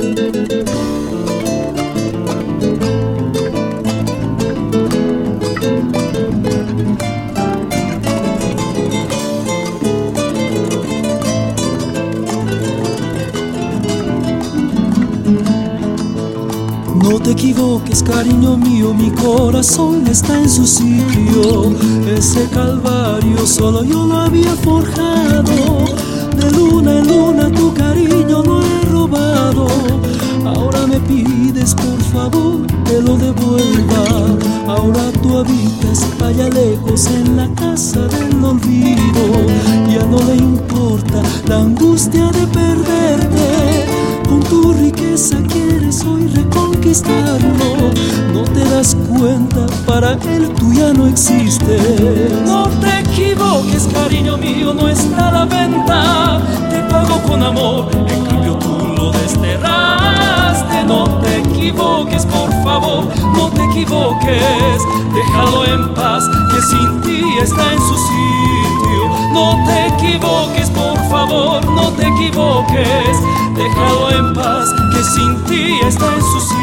No te equivoques, cariño mío, mi corazón está en su sitio. Ese calvario solo yo lo había forjado. De luna en luna tu cariño lo he robado. Ahora me pides por favor que lo devuelva. Ahora tú habitas allá lejos en la casa del olvido. Ya no le importa la angustia de perderte. Con tu riqueza quieres hoy reconquistarlo. No te das cuenta, para él tú ya no existes. No te equivoques, cariño mío, no está a la venta. Te pago con amor, en cambio tú lo desterraste. No te equivoques, por favor, no te equivoques. Déjalo en paz, que sin ti está en su sitio. No te equivoques, por favor, no te equivoques. Déjalo en paz, que sin ti está en su sitio.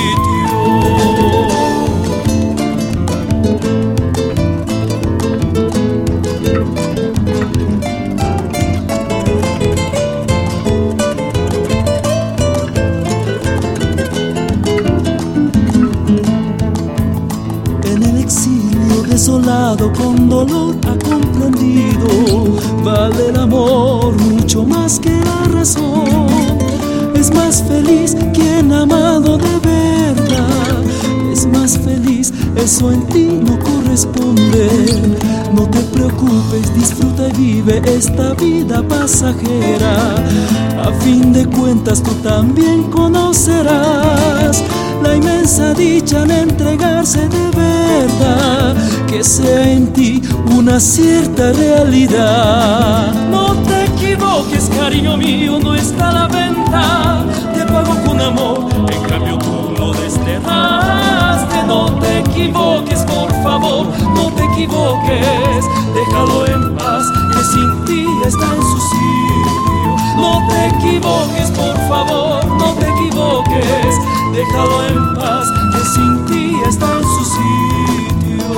En el exilio desolado con dolor ha comprendido. Vale el amor mucho más que la razón. Es más feliz quien ha amado de verdad. Es más feliz, eso en ti no corresponde. No te preocupes, disfruta y vive esta vida pasajera. A fin de cuentas tú también conocerás la inmensa dicha en entregarse de verdad. Que sea en ti una cierta realidad. No te equivoques, cariño mío, no está a la venta. Te pago con amor, en cambio tú lo desterraste. No te equivoques, por favor, no te equivoques. Déjalo en paz, que sin ti está en su sitio. No te equivoques, por favor, no te equivoques. Déjalo en paz, que sin ti está en su sitio.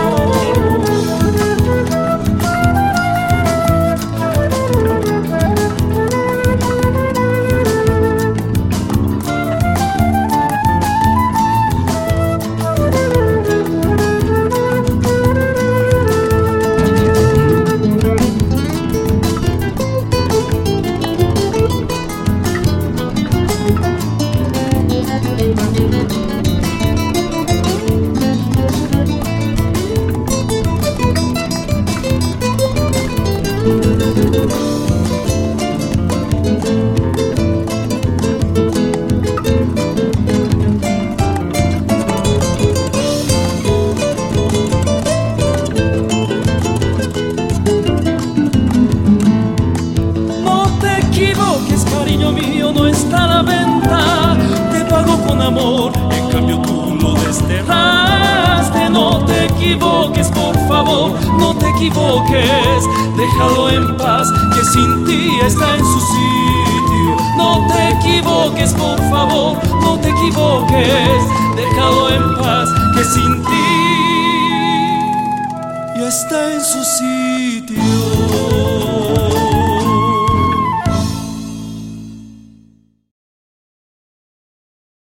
Cariño mío, no está a la venta. Te pago con amor, en cambio tú lo desterraste. No te equivoques, por favor, no te equivoques. Déjalo en paz, que sin ti está en su sitio. No te equivoques, por favor, no te equivoques. Déjalo en paz, que sin ti ya está en su sitio.